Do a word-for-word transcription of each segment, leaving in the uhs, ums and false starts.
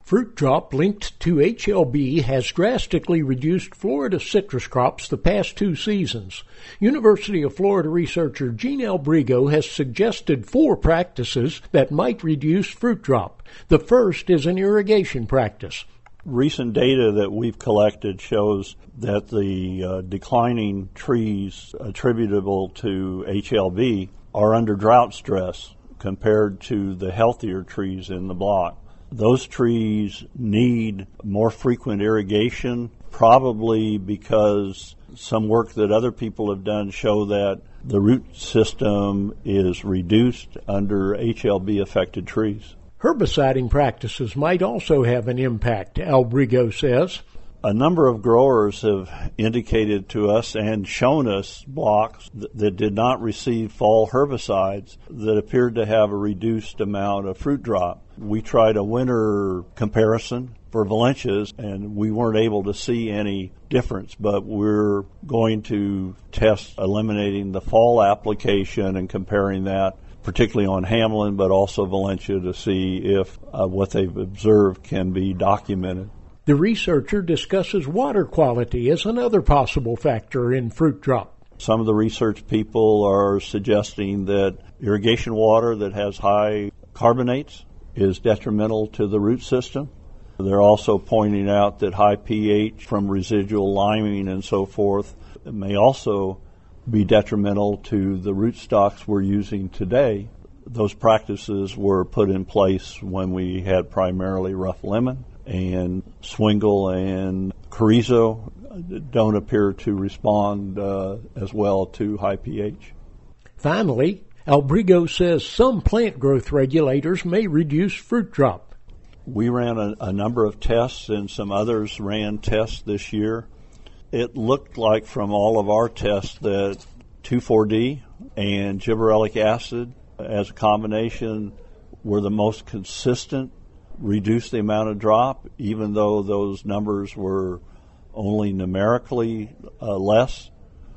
Fruit drop linked to H L B has drastically reduced Florida citrus crops the past two seasons. University of Florida researcher Gene Albrigo has suggested four practices that might reduce fruit drop. The first is an irrigation practice. Recent data that we've collected shows that the uh, declining trees attributable to H L B are under drought stress compared to the healthier trees in the block. Those trees need more frequent irrigation, probably because some work that other people have done show that the root system is reduced under H L B-affected trees. Herbiciding practices might also have an impact, Albrigo says. A number of growers have indicated to us and shown us blocks th- that did not receive fall herbicides that appeared to have a reduced amount of fruit drop. We tried a winter comparison for Valencias, and we weren't able to see any difference, but we're going to test eliminating the fall application and comparing that, particularly on Hamlin, but also Valencia, to see if uh, what they've observed can be documented. The researcher discusses water quality as another possible factor in fruit drop. Some of the research people are suggesting that irrigation water that has high carbonates is detrimental to the root system. They're also pointing out that high pH from residual liming and so forth may also be detrimental to the rootstocks we're using today. Those practices were put in place when we had primarily rough lemon, and Swingle and Carrizo don't appear to respond uh, as well to high pH. Finally, Albrigo says some plant growth regulators may reduce fruit drop. We ran a, a number of tests, and some others ran tests this year. It looked like from all of our tests that two four D and gibberellic acid as a combination were the most consistent, reduced the amount of drop, even though those numbers were only numerically uh, less.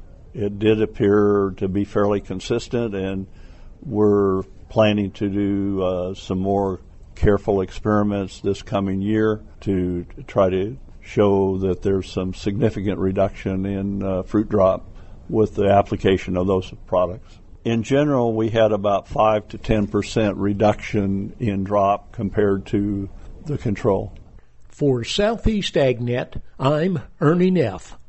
It did appear to be fairly consistent, and we're planning to do uh, some more careful experiments this coming year to try to show that there's some significant reduction in uh, fruit drop with the application of those products. In general, we had about five to ten percent reduction in drop compared to the control. For Southeast AgNet, I'm Ernie Neff.